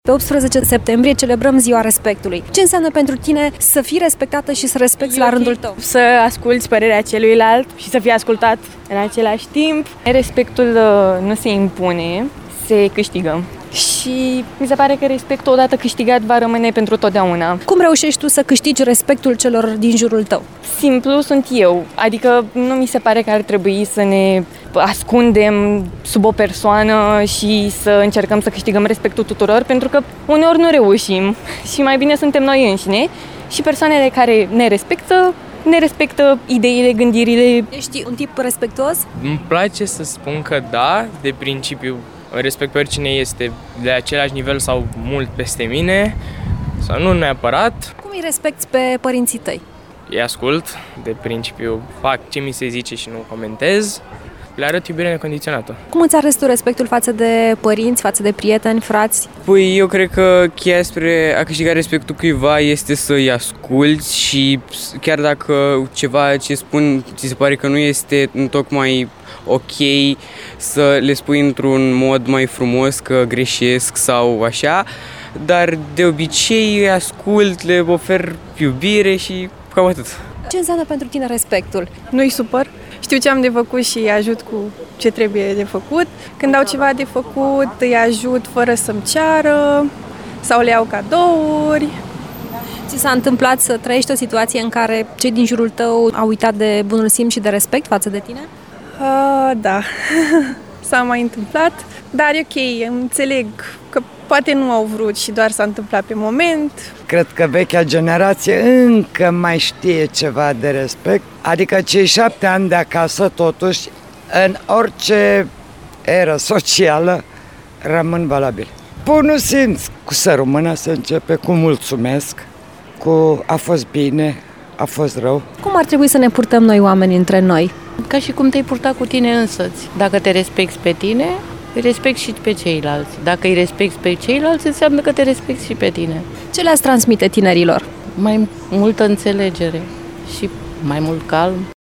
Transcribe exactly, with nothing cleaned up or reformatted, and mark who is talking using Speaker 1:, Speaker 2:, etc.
Speaker 1: Pe optsprezece septembrie celebrăm Ziua Respectului. Ce înseamnă pentru tine să fii respectată și să respecti la rândul tău?
Speaker 2: Să asculți părerea celuilalt și să fii ascultat în același timp. Respectul nu se impune, se câștigă. Și mi se pare că respectul odată câștigat va rămâne pentru totdeauna.
Speaker 1: Cum reușești tu să câștigi respectul celor din jurul tău?
Speaker 2: Simplu sunt eu, adică nu mi se pare că ar trebui să ne ascundem sub o persoană și să încercăm să câștigăm respectul tuturor, pentru că uneori nu reușim și mai bine suntem noi înșine și persoanele care ne respectă, ne respectă ideile, gândirile.
Speaker 1: Ești un tip respectuos?
Speaker 3: Îmi place să spun că da, de principiu respect pe oricine este de același nivel sau mult peste mine, sau nu neapărat.
Speaker 1: Cum îi respecti pe părinții tăi?
Speaker 3: Îi ascult, de principiu fac ce mi se zice și nu comentez, le arăt iubire necondiționată.
Speaker 1: Cum îți arăți tu respectul față de părinți, față de prieteni, frați?
Speaker 4: Păi eu cred că cheia spre a câștiga respectul cuiva este să-i asculți și chiar dacă ceva ce spun ți se pare că nu este întocmai ok, să le spui într-un mod mai frumos că greșesc sau așa, dar de obicei îi ascult, le ofer iubire și cam atât.
Speaker 1: Ce înseamnă pentru tine respectul?
Speaker 5: Nu-i supăr, știu ce am de făcut și îi ajut cu ce trebuie de făcut. Când au ceva de făcut, îi ajut fără să-mi ceară sau le iau cadouri.
Speaker 1: Ți s-a întâmplat să trăiești o situație în care cei din jurul tău au uitat de bunul simț și de respect față de tine?
Speaker 5: Uh, da, s-a mai întâmplat, dar e ok, înțeleg că poate nu au vrut și doar s-a întâmplat pe moment.
Speaker 6: Cred că vechea generație încă mai știe ceva de respect, adică cei șapte ani de acasă, totuși, în orice eră socială, rămân valabili. Bunul simț, cu să rămână se începe cu mulțumesc, cu a fost bine, a fost rău.
Speaker 1: Cum ar trebui să ne purtăm noi oamenii între noi?
Speaker 7: Ca și cum te-ai purta cu tine însăți. Dacă te respecti pe tine, îi respecti și pe ceilalți. Dacă îi respecti pe ceilalți, înseamnă că te respecti și pe tine.
Speaker 1: Ce le-ați transmite tinerilor?
Speaker 7: Mai multă înțelegere și mai mult calm.